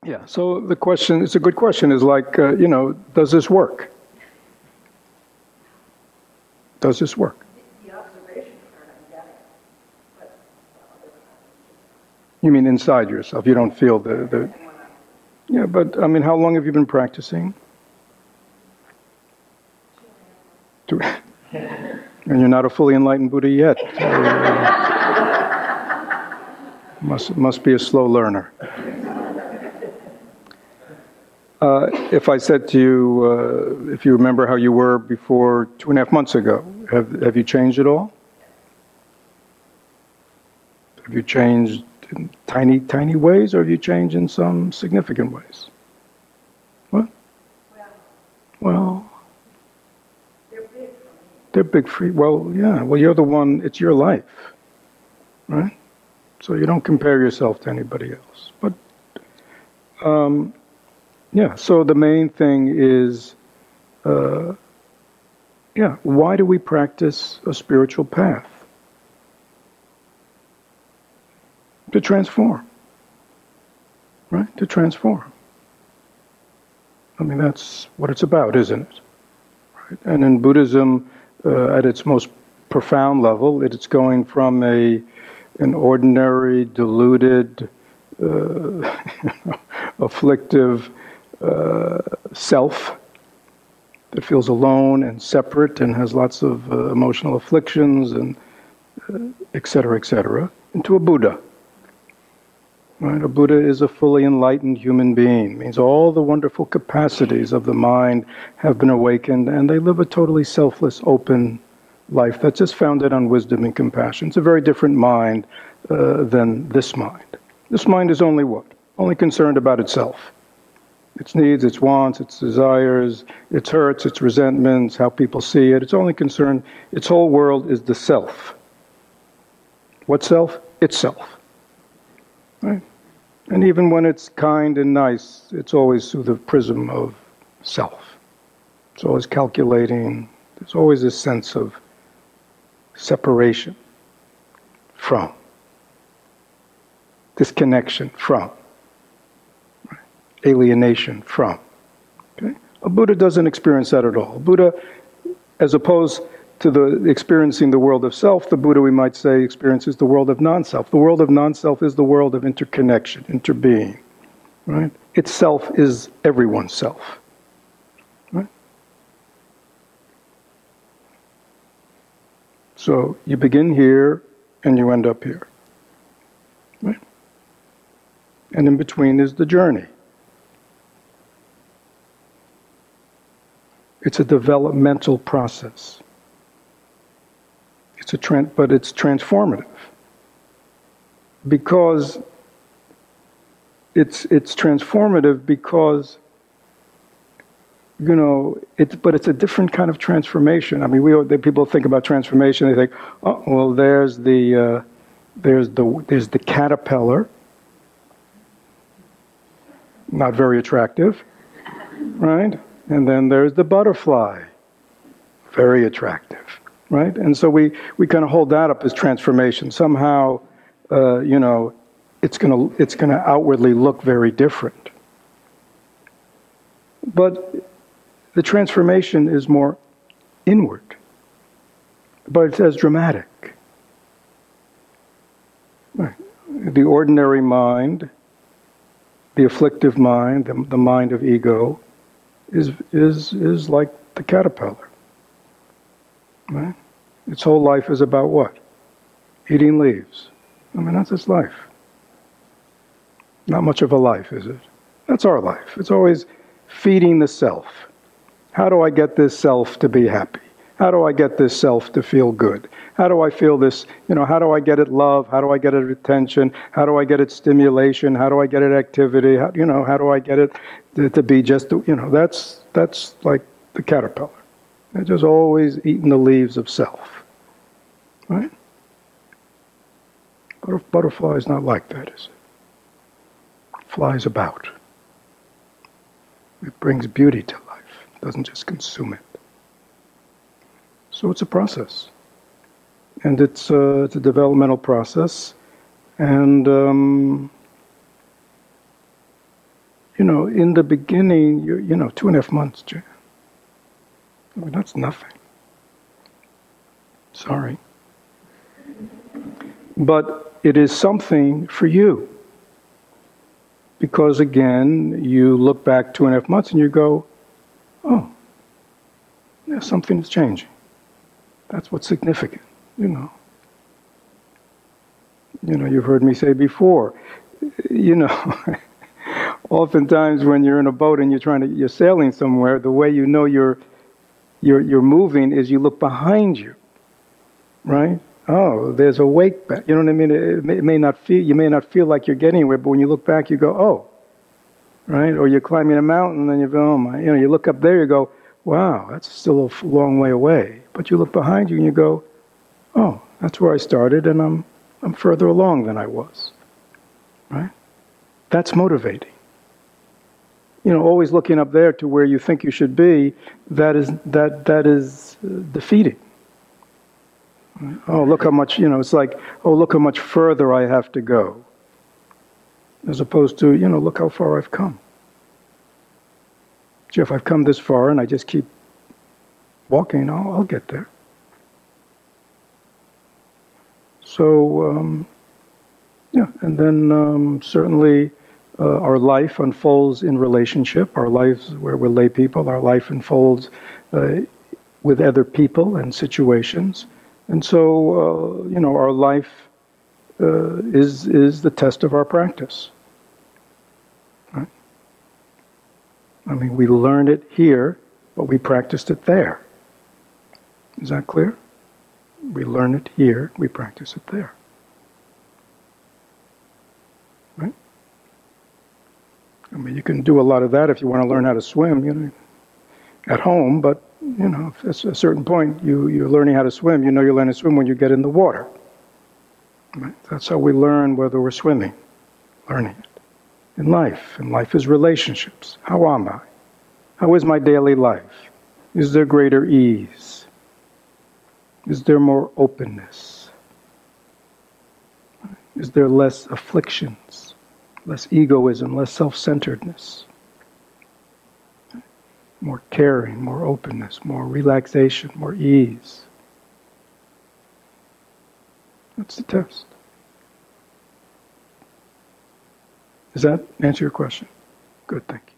Yeah, so the question, it's a good question, is like, does this work? Does this work? The observations are not getting, but You mean inside yourself? You don't feel the yeah, but I mean, how long have you been practicing? And you're not a fully enlightened Buddha yet. So, must be a slow learner. If I said to you, if you remember how you were before 2.5 months ago, have you changed at all? Have you changed in tiny, tiny ways, or have you changed in some significant ways? What? Well, they're big for me. they're big for you. Well, yeah. Well, you're the one. It's your life, right? So you don't compare yourself to anybody else. But yeah. So the main thing is, why do we practice a spiritual path? To transform, right? To transform. I mean, that's what it's about, isn't it? Right? And in Buddhism, at its most profound level, it's going from an ordinary, deluded, afflictive self that feels alone and separate and has lots of emotional afflictions and et cetera, into a Buddha. Right? A Buddha is a fully enlightened human being. It means all the wonderful capacities of the mind have been awakened, and they live a totally selfless, open life that's just founded on wisdom and compassion. It's a very different mind than this mind. This mind is only what? Only concerned about itself. Its needs, its wants, its desires, its hurts, its resentments, how people see it. It's only concerned, its whole world is the self. What self? Itself. Right? And even when it's kind and nice, it's always through the prism of self. It's always calculating. There's always a sense of separation from, disconnection from, right? Alienation from. Okay? A Buddha doesn't experience that at all. A Buddha, as opposed to the experiencing the world of self, the Buddha, we might say, experiences the world of non-self. The world of non-self is the world of interconnection, interbeing. Right? Itself is everyone's self. Right? So you begin here and you end up here. Right? And in between is the journey. It's a developmental process. But it's transformative because it's transformative because but it's a different kind of transformation. I mean, people think about transformation. They think, oh, well, there's the caterpillar, not very attractive, right? And then there's the butterfly, very attractive. Right? And so we kind of hold that up as transformation. Somehow, it's gonna outwardly look very different. But the transformation is more inward. But it's as dramatic. Right. The ordinary mind, the afflictive mind, the mind of ego, is like the caterpillar. Right? Its whole life is about what? Eating leaves. I mean, that's its life. Not much of a life, is it? That's our life. It's always feeding the self. How do I get this self to be happy? How do I get this self to feel good? How do I feel this, how do I get it love? How do I get it attention? How do I get it stimulation? How do I get it activity? How do I get it to be just, that's like the caterpillar. They're just always eating the leaves of self. Right? Butterfly is not like that, is it? It flies about. It brings beauty to life. It doesn't just consume it. So it's a process. And it's a developmental process. And In the beginning, 2.5 months, Jan. I mean, that's nothing. Sorry. But it is something for you. Because again, you look back 2.5 months and you go, oh, yeah, something is changing. That's what's significant, You've heard me say before, oftentimes when you're in a boat and you're sailing somewhere, the way you know you're moving is you look behind you, right? Oh, there's a wake back. You know what I mean? You may not feel like you're getting anywhere, but when you look back, you go, oh, right? Or you're climbing a mountain and you go, oh my, you look up there, you go, wow, that's still a long way away. But you look behind you and you go, oh, that's where I started, and I'm further along than I was, right? That's motivating. Always looking up there to where you think you should be, that is defeating. Oh, look how much, it's like, oh, look how much further I have to go. As opposed to, look how far I've come. Gee, if I've come this far and I just keep walking, I'll get there. So, and then certainly our life unfolds in relationship. Our lives, where we're lay people, our life unfolds with other people and situations. And so, our life is the test of our practice. Right? I mean, we learn it here, but we practiced it there. Is that clear? We learn it here, we practice it there. Right? I mean, you can do a lot of that if you want to learn how to swim, at home, but, at a certain point, you're learning how to swim. You learn to swim when you get in the water. Right? That's how we learn whether we're swimming, learning it. In life is relationships. How am I? How is my daily life? Is there greater ease? Is there more openness? Is there less afflictions, less egoism, less self-centeredness? More caring, more openness, more relaxation, more ease. That's the test. Does that answer your question? Good, thank you.